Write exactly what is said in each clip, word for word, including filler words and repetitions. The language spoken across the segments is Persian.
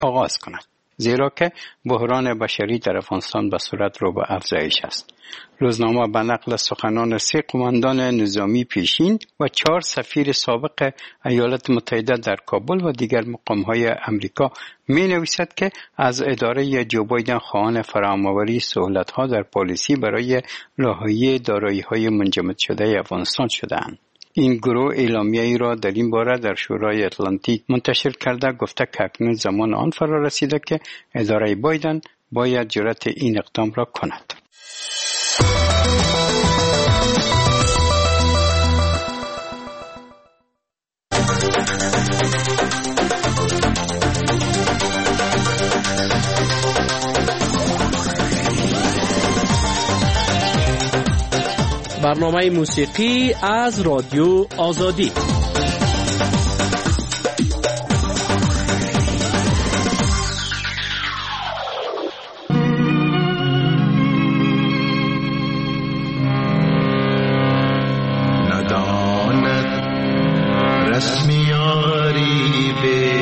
آغاز کند، زیرا که بحران بشری در افغانستان به صورت رو به افزایش است. روزنامه به نقل سخنان سه قماندان نظامی پیشین و چهار سفیر سابق ایالات متحده در کابل و دیگر مقام‌های امریکا می نویسد که از اداره جو بایدن خواهان فراهم‌آوری سهولت‌ها در پالیسی برای رهایی دارایی‌های منجمد شده افغانستان شده‌اند. این گروه اعلامیه‌ای را در این باره در شورای اتلانتیک منتشر کرده، گفته که اکنون زمان آن فرا رسیده که اداره بایدن باید جرأت این اقدام را کند. برنامه موسیقی از رادیو آزادی. نداند رسمیاری به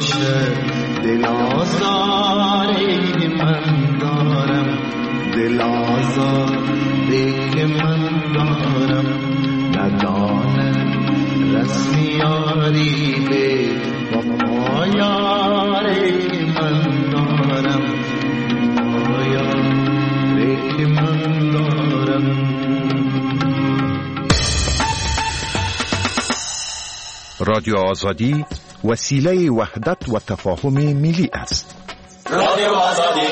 باشه دل آزاری من دارم، دل آزاری من دارم، ندانه رسمیاری به وفایاری من دارم، وفایاری من دارم. رادیو آزادی وسیله وحدت و تفاهم ملی است. رادیو آزادی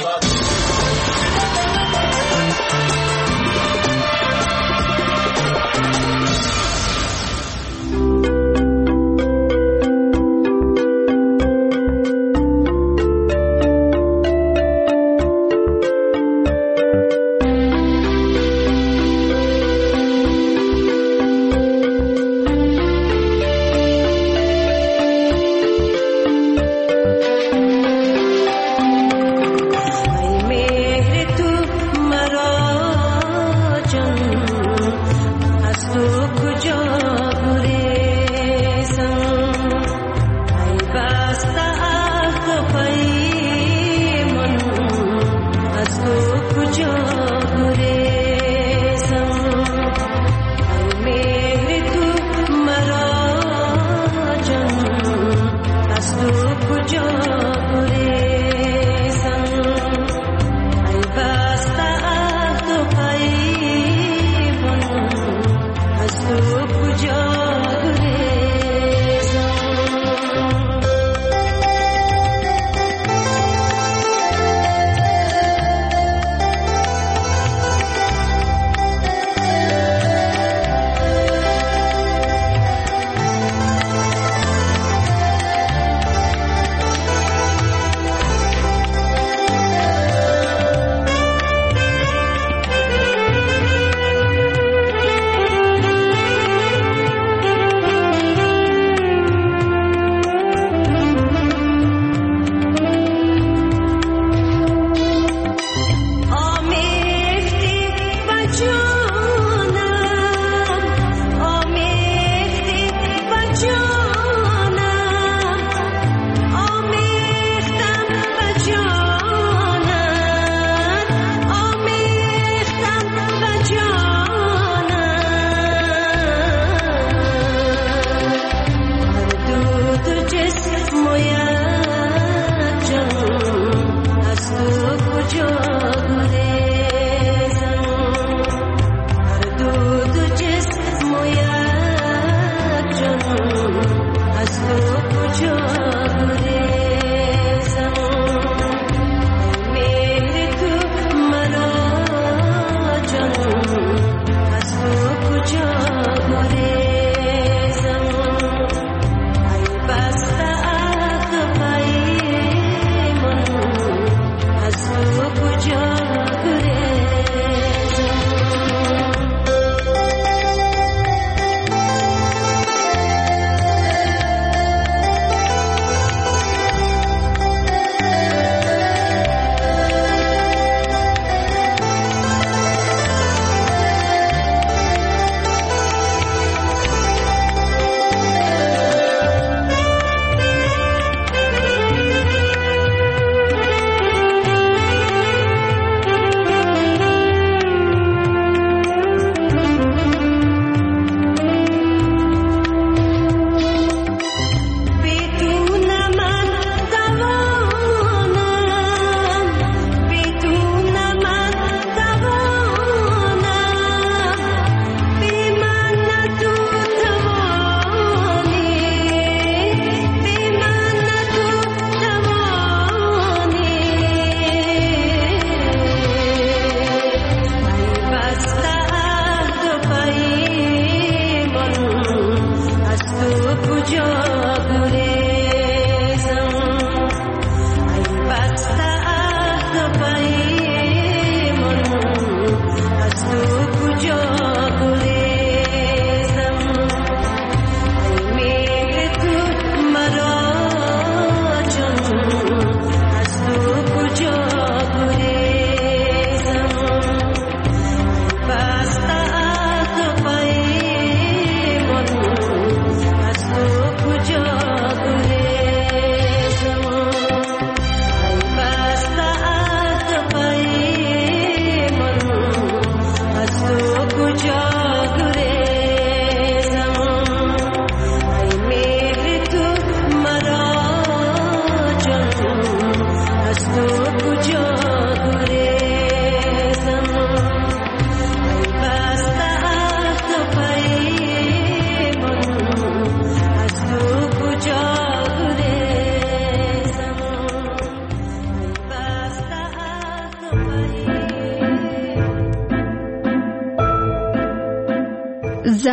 मेरे तू मरा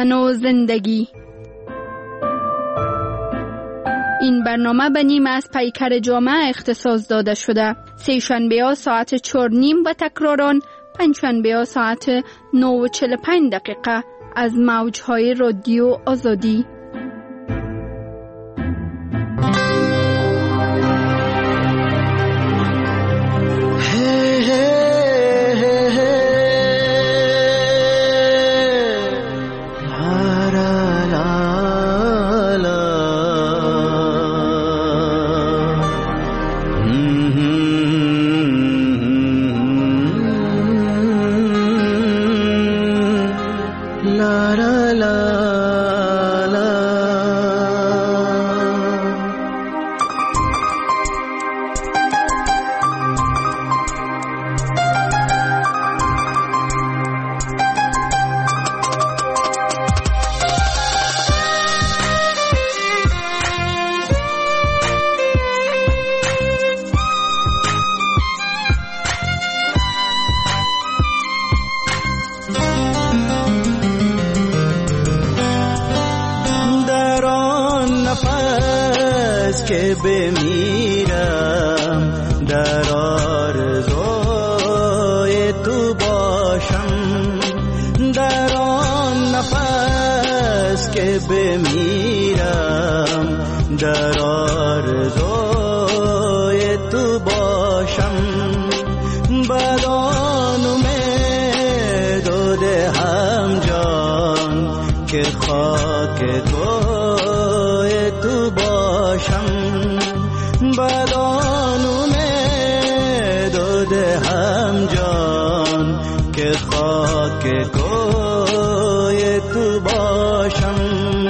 زن و زندگی. این برنامه به نیم از پیکر جامعه اختصاص داده شده. سه شنبه ها ساعت چهار نیم و تکراران پنج شنبه ها ساعت نه و چهل و پنج دقیقه از موجهای رادیو آزادی. که بمیرم در آرزوی تو باشم، در آن نفس که بمیرم در آرزوی تو باشم، بدان امید و دهم جان که خاک کوی تو باشم، بدان امید و دهم جان که خاک کوی تو باشم.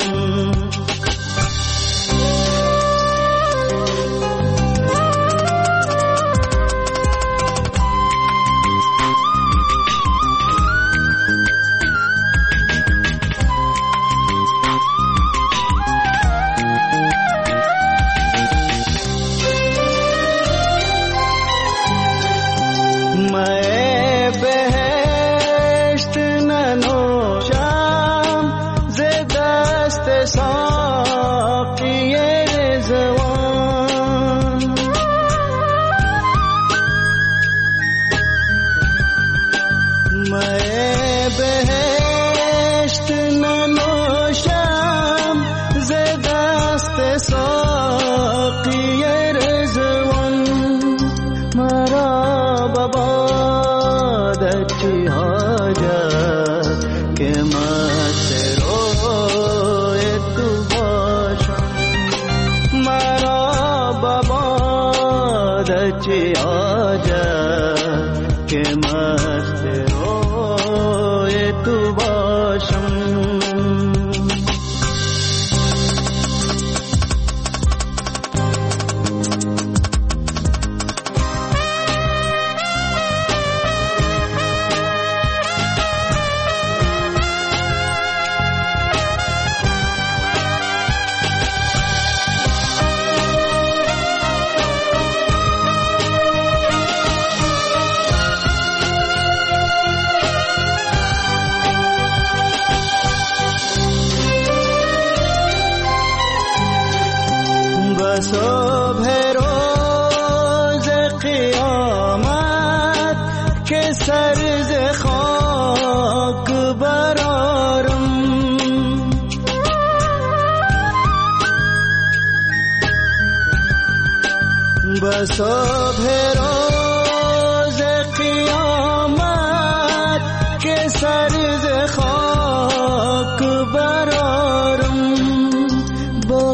صبح روز قیامت که سر ز خاک برارم، با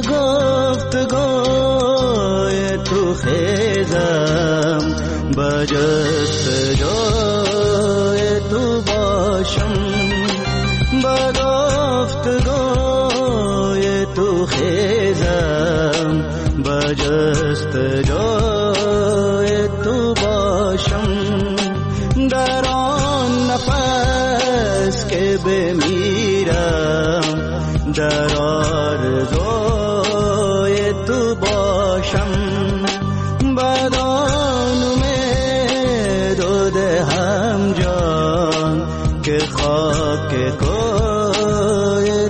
گفتگوی تو خیزم با جستجوی تو باشم، با گفتگوی تو خیزم با جستجوی تو باشم، در آن نفس که بمیرم در آرزوی تو باشم، بدان امید و دهم جان که خاک کوی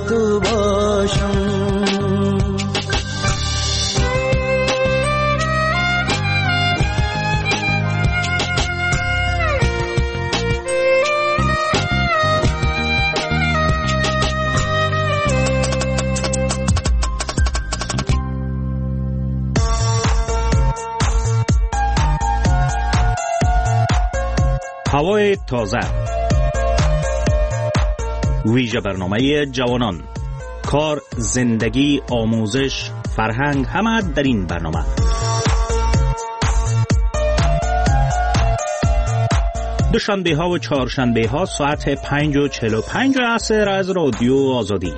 هوای تازه، ویژه برنامه جوانان، کار، زندگی، آموزش، فرهنگ، همه در این برنامه. دوشنبه ها و چهارشنبه ها ساعت پنج و چهل و پنج عصر از رادیو آزادی.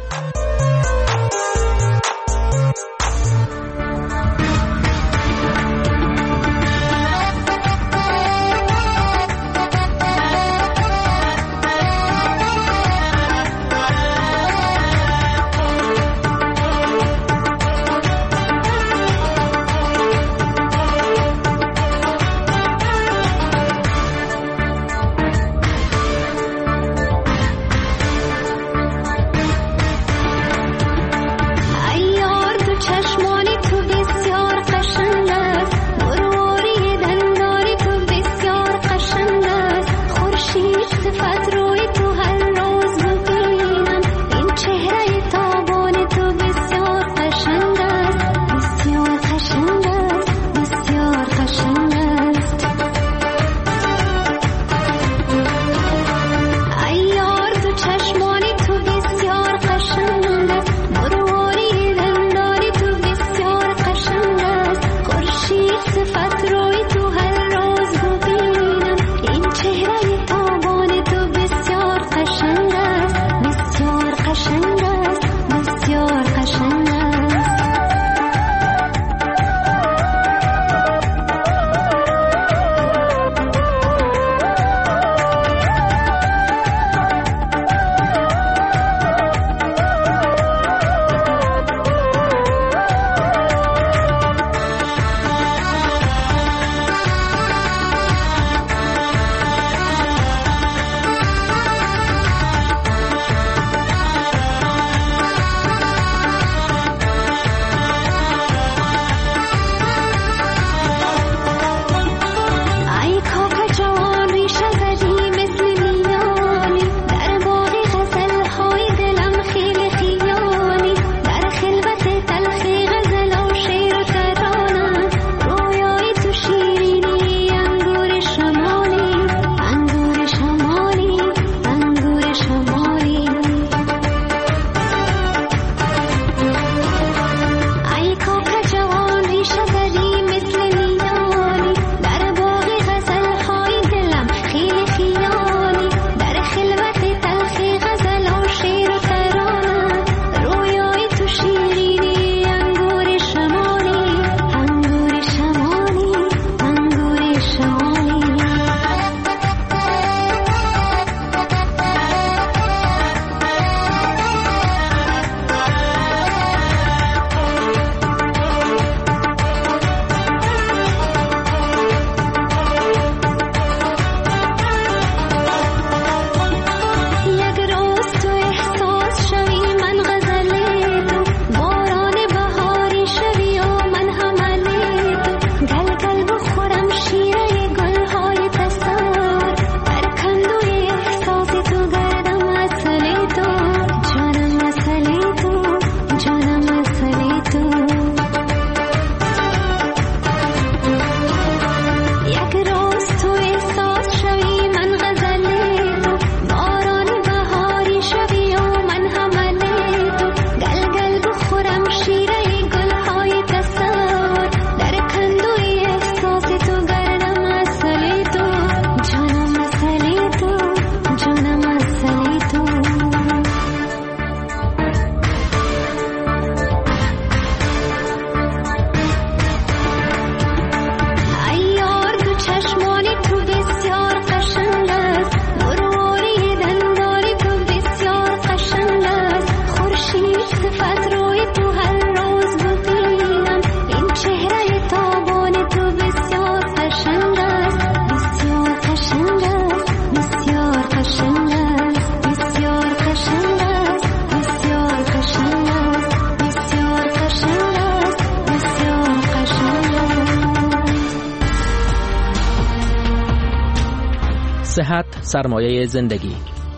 صحت سرمایه زندگی.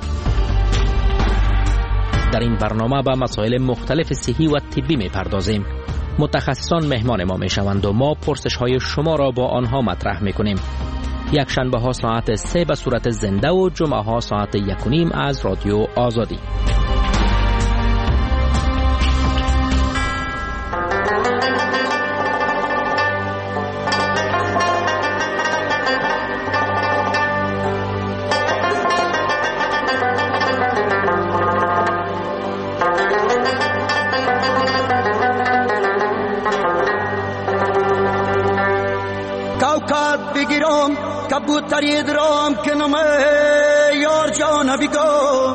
در این برنامه با مسائل مختلف صحی و طبی می‌پردازیم. متخصصان مهمان ما میشوند و ما پرسش‌های شما را با آنها مطرح می‌کنیم. یک شنبه ها ساعت سه به صورت زنده و جمعه ها ساعت یک و نیم از رادیو آزادی. بگیرم کبوتری درام کنم یار جان بگو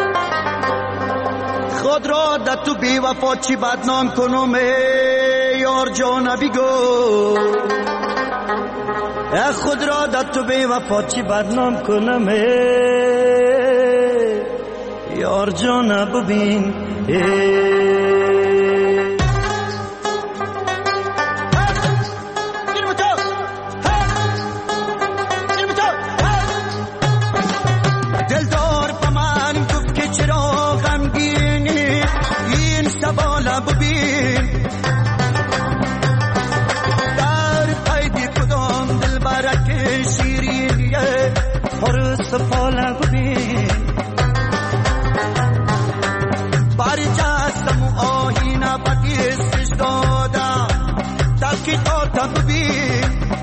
خود را در تو بی وفا چی بدنام کنم یار جان بگو خود را در تو بی وفا چی بدنام کنم یار جان ببین سفاله ببین برجستم و آهینه بدیستش دادم تحقیقاتم ببین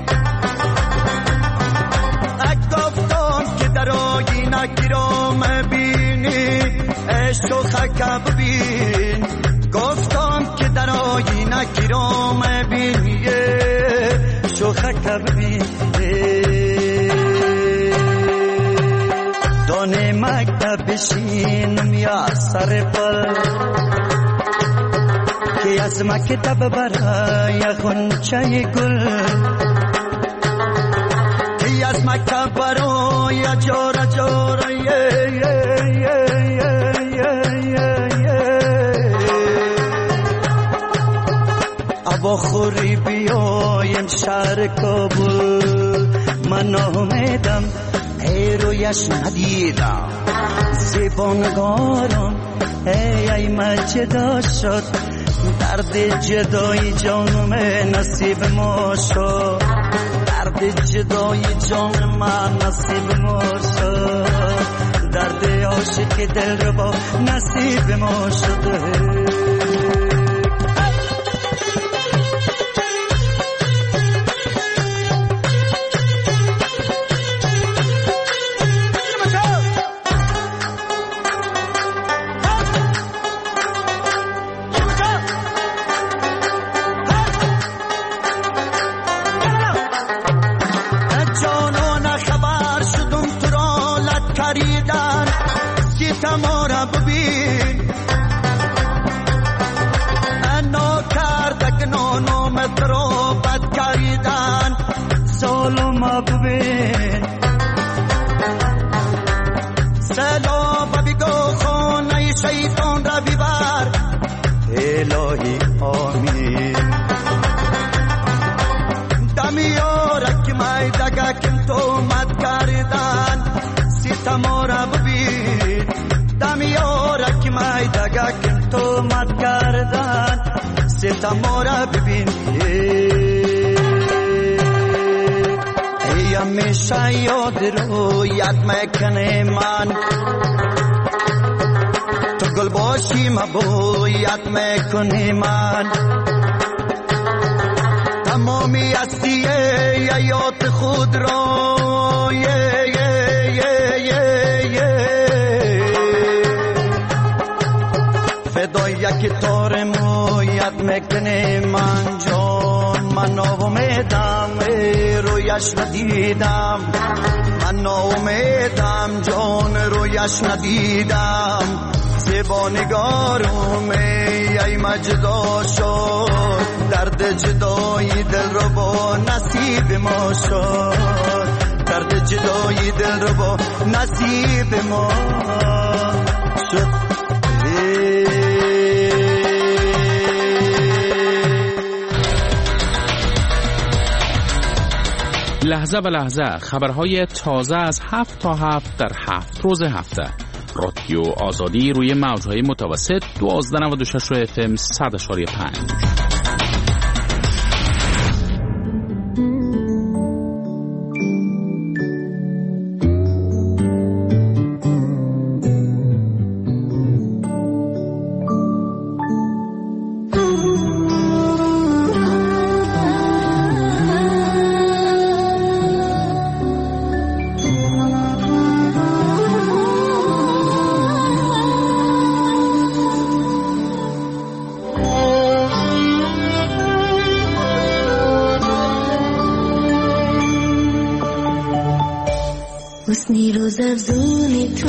گفتم که در آهینه گیرام بینی عشق و خکه ببین گفتم که در آهینه گیرام بینی شوخکه ببین دانه مکتب بشینم یا سر پل که از مکتب برای خونچه گل که از مکتب برای جاره جاره ابا خوری بیایم شهر کابل من امیدم ای رویش ندیدم زبانگارم ای ای من جدا شد درد جدای جانم نصیب ما شد درد جدای جان من نصیب ما شد درد عاشق دل رو با نصیب ما شده سلام بگو خانه شیطان را ببر الهی آمین دمیارک مای دگه کم تو مد کردن ستما را ببین دمیارک مای دگه کم تو مد کردن ستما را ببین همیشه یاد رو یاد میکنه من تو گل باشی مبو یاد میکنه من تمامی هستی یاد خود رو یه یه یه یه یه فدای یک تار مو یاد میکنه من جان من امیدم رویش ندیدم من امیدم جان رویش ندیدم زبانگارم ای مجدا شد درد جدای دل رو با نصیب ما شد درد جدای دل رو با نصیب ما شد لحظه به لحظه خبرهای تازه از هفت تا هفت در هفت روز هفته. رادیو آزادی روی موجهای متوسط دوازده نود و شش اف ام صد اشاری پنج. حسنی روز افزونی تو،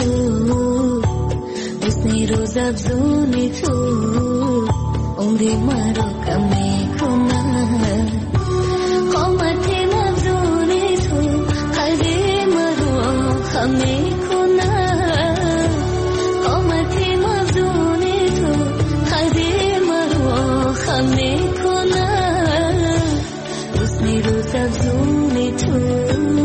حسنی روز افزونی تو، عمری مرا کم میکنه. قامت افزونی تو قلبی مرا خم میکنه. قامت افزونی تو قلبی مرا خم میکنه. حسنی روز افزونی تو.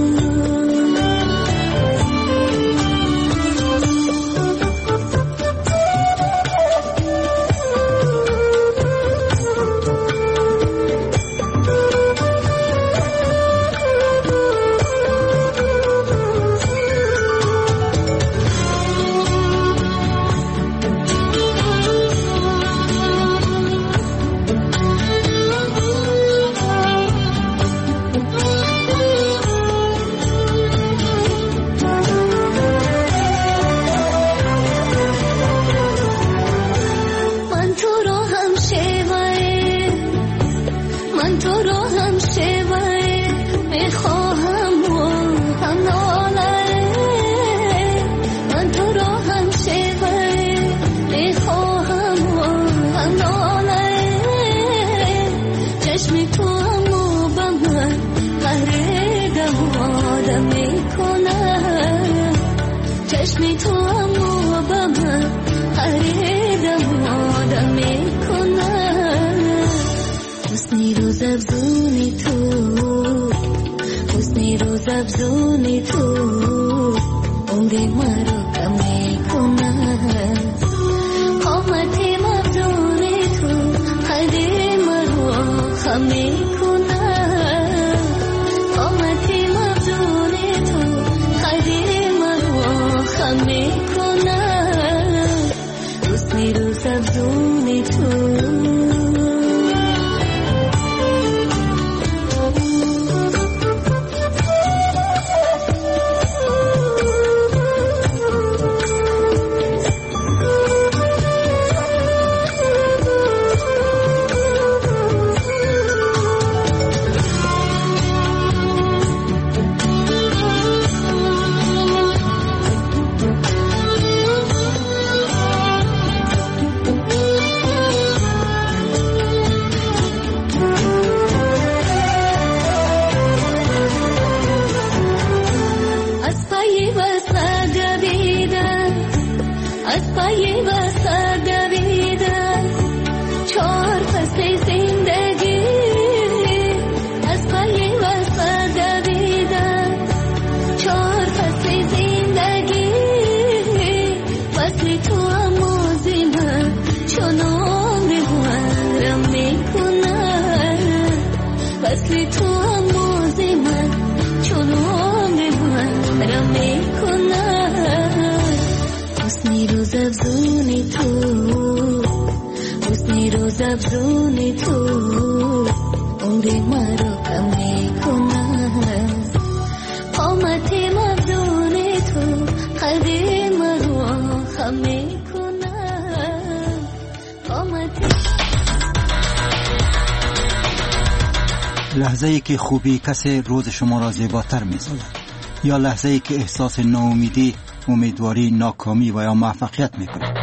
لحظه‌ای که خوبی کسی روز شما را زیباتر می‌سازد، یا لحظه‌ای که احساس ناامیدی، امیدواری، ناکامی و یا موفقیت می‌کنید.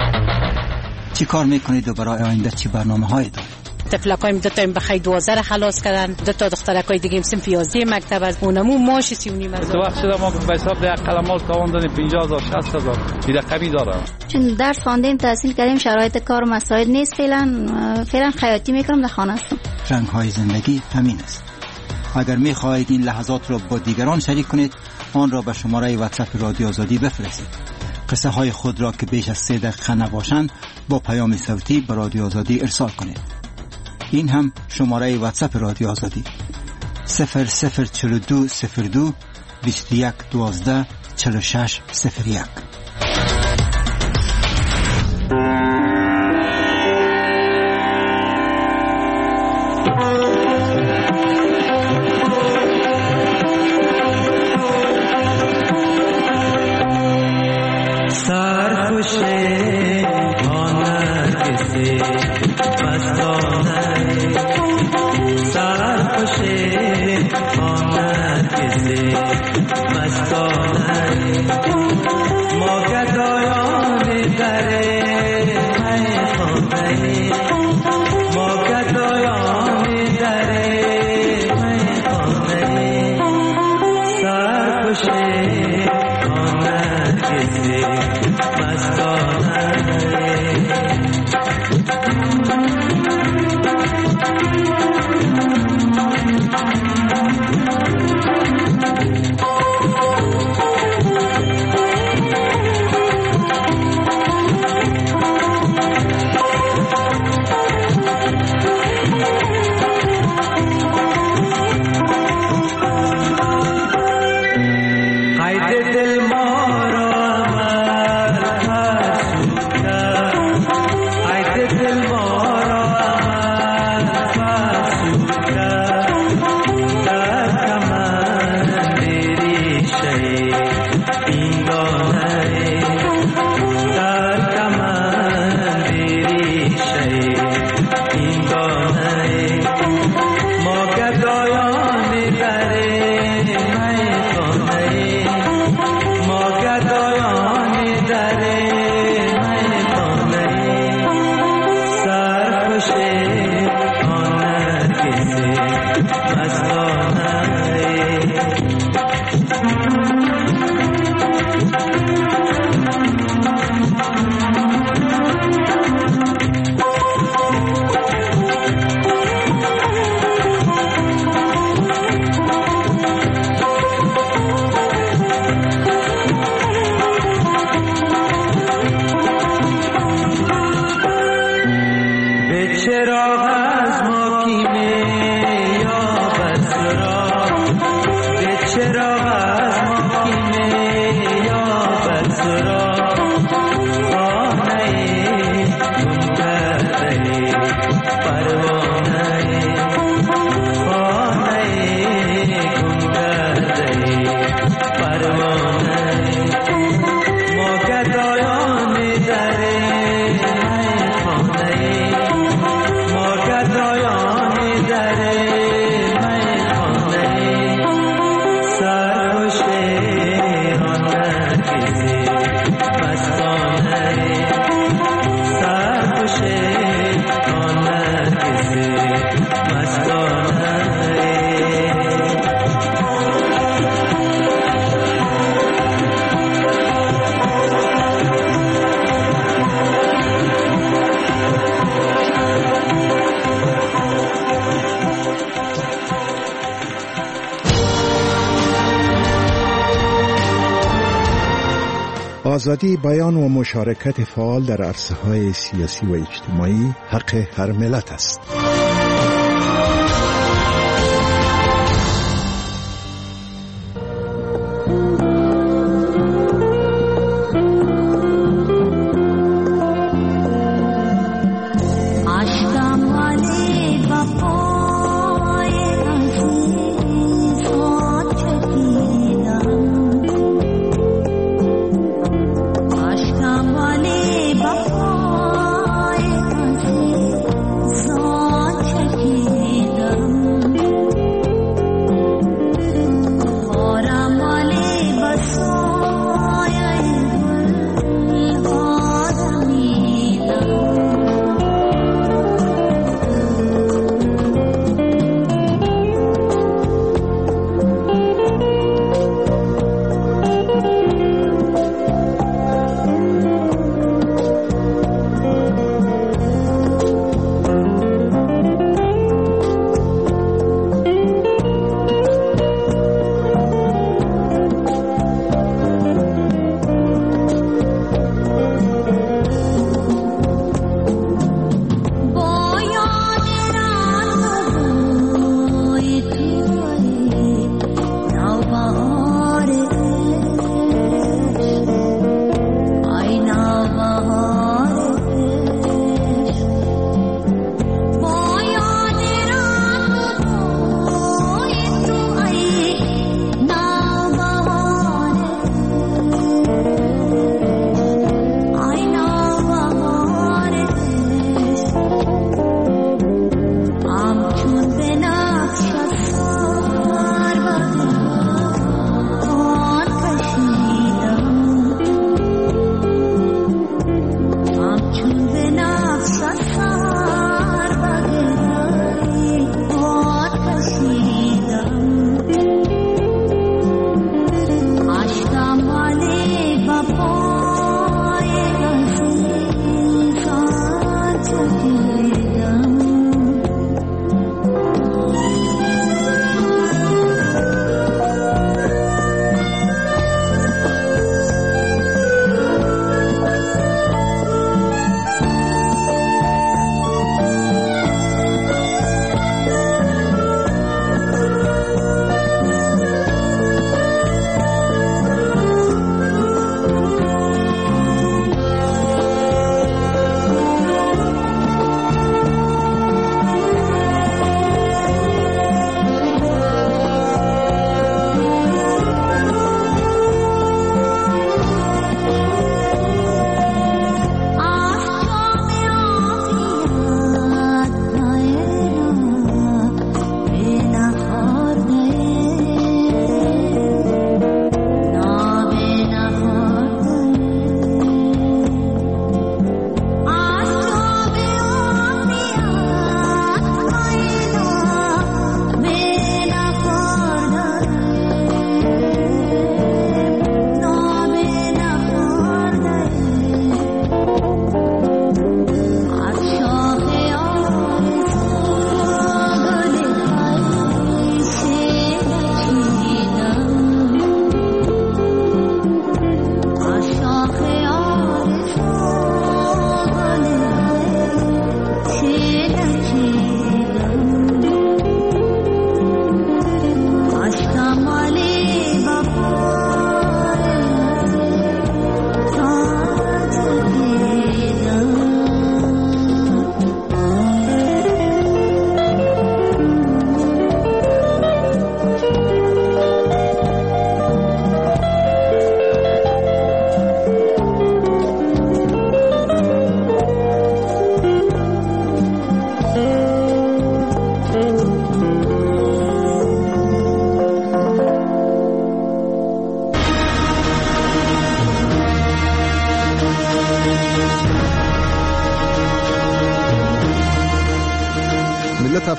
چی کار می‌کنید و برای آینده چی برنامه‌هایی دارید؟ طفلکایم دو تا بخیر دوازده خلاص کردن، دو تا دخترکای دیگه صنف یازده مکتب از اونمو ماش سی و نیم هزار. تو وقت شده ما به حساب ده قلمال تواندن پنجاه هزار شصت هزار این رقمی داره. چون درس خواندیم تحصیل کردیم شرایط کار مساعد نیست، فعلا فعلا خیاطی میکنم در خانه هستم. رنگ‌های زندگی همین است. اگر می‌خواهید این لحظات را با دیگران شریک کنید، آن را به شماره واتساپ رادیو آزادی بفرستید. قصه های خود را که بیش از سه دقیقه نباشند با پیام صوتی به رادیو آزادی ارسال کنید. این هم شماره واتساپ رادیو آزادی صفر صفر چهل و دو صفر دو بیست و یک دوازده چهل و شش صفر یک. مستانه آزادی بیان و مشارکت فعال در عرصه‌های سیاسی و اجتماعی حق هر ملت است. Son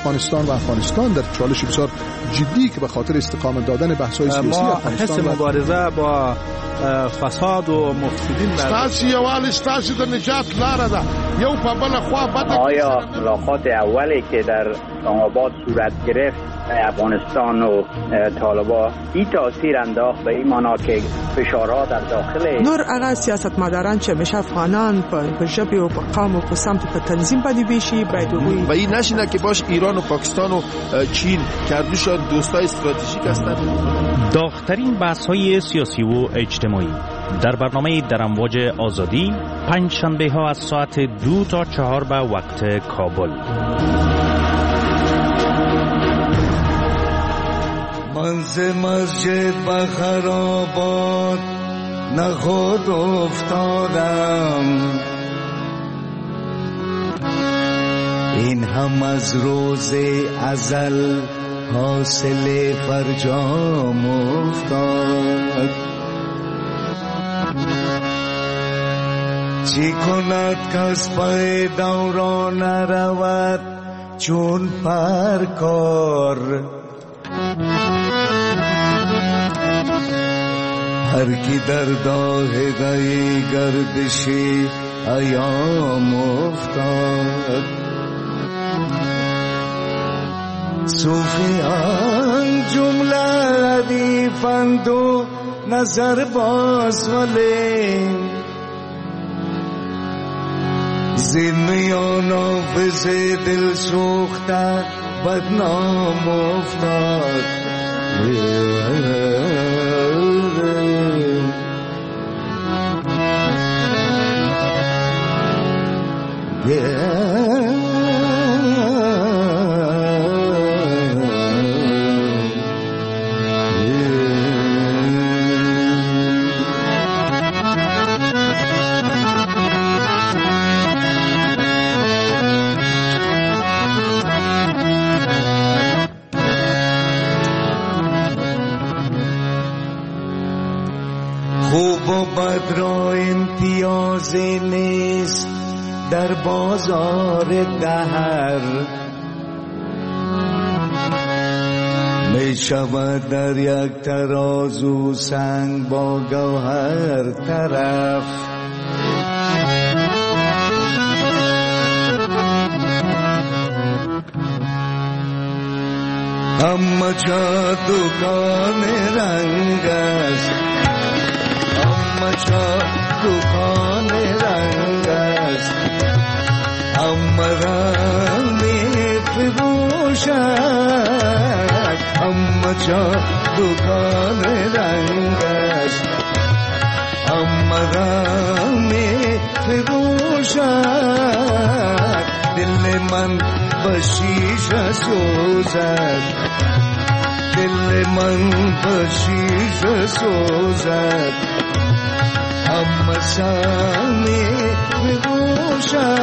افغانستان و افغانستان در چالش بسیار جدی که به خاطر استقامت دادن بحث‌های سیاسی افغانستان حس مبارزه با فساد و مفسدین ستاسو یوال ستاسو د نجات لاره ده یو په بل خوا بد. آیا ملاقات اولی که در اسلام آباد صورت گرفت افغانستان و طالبان این تاثیر انداخت به این معنا که فشارها در داخل نور هغه سیاستمداران چې همیشه افغانان په ژبې او په قوم او په سمت په تنظیم باندې بیشي باید وګوري و این نشینه که باش ایران و پاکستان و چین کردوشان دوستای استراتژیک هستند. داغ‌ترین بحث‌های سیاسی و اجتماعی در برنامه در امواج آزادی پنج شنبه ها از ساعت دو تا چهار به وقت کابل. من ز مسجد به خرابات نخود افتادم، این هم از روز ازل حاصل فرجام افتاد. چی کند کس پای دوران رود چون پرکار، هر کی در داهگه گردشی ایام افتاد. صوفیان جمله ردیفند و نظر باز ولی زمیان آفز دل سوخته بدنام افتاد. خوب و بد را امتیازی نیست در بازار دهر، می شود در یک ترازو سنگ با گوهر طرف. اما جا دکان رنگ است، اما جا دکان رنگ است، اما رنگ می فروشد. اما جا دکان رنگ است، اما رنگ می فروشد. دل من بشیش سوزد، دل من بشیش سوزد. اما سامی بگوشد،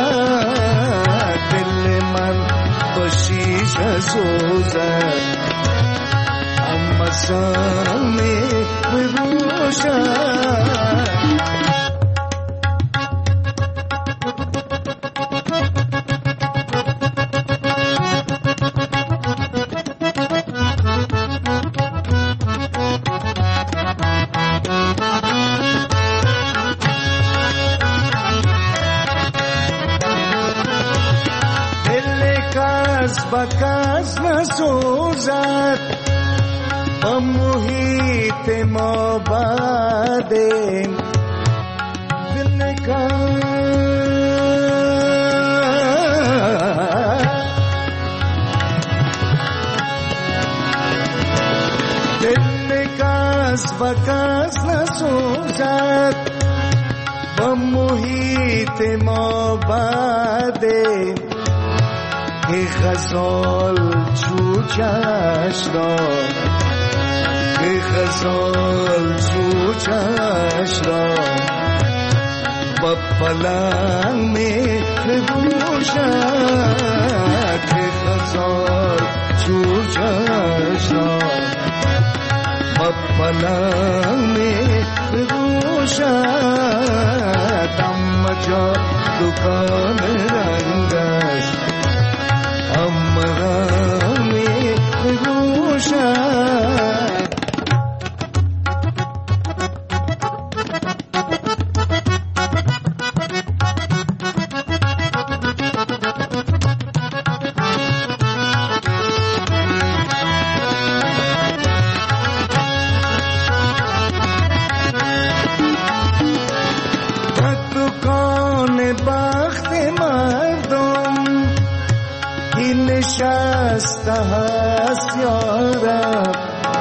دل من بشیش سوزد. اما سامی بگوشد. بکس نسوزد با محیط ما بعده. دل نکس دل نکس بکس نسوزد با محیط ما بعده. ای غزال چوچش را، ای غزال چوچش را با پلنگ می بپوشد. ای غزال چوچش را با پلنگ می بپوشد. اما جا دکان رنگ است، امرامی روشن نشسته هست یارب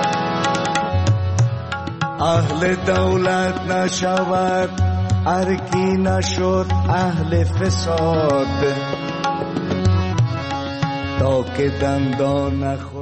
اهل دولت نشود ارکی نشد اهل فساد تا که دندان نخورد